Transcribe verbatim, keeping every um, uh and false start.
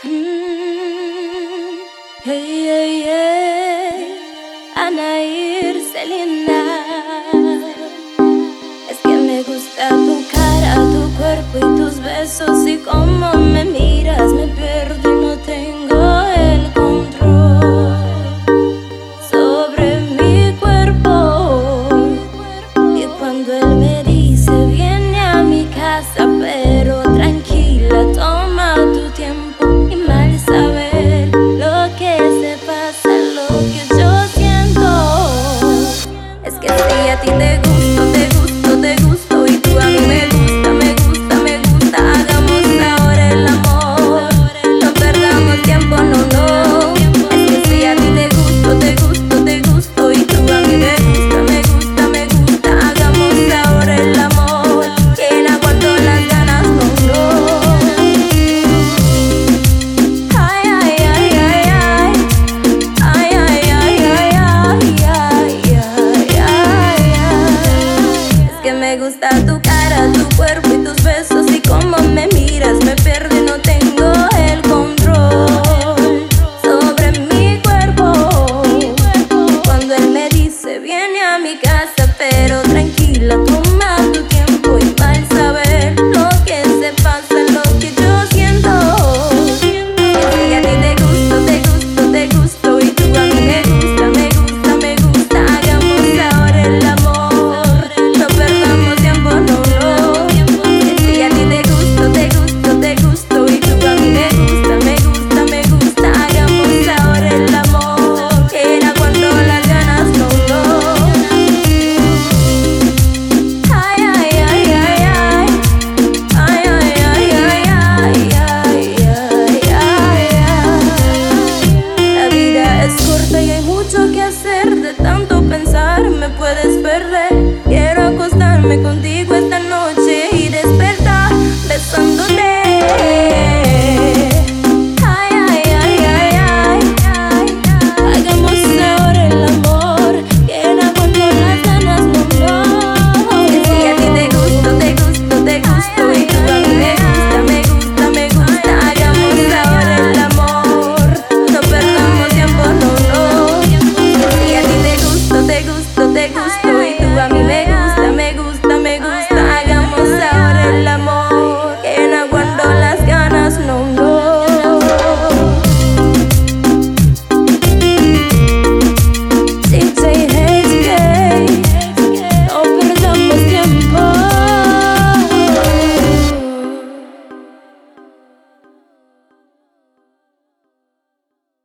Mm, hey, hey, hey, Anair, Celina. Es que me gusta tu cara, tu cuerpo y tus besos. Y como me miras, me pierdo y no tengo el control sobre mi cuerpo. Y cuando él me dice, viene a mi casa, pero tranquila, toma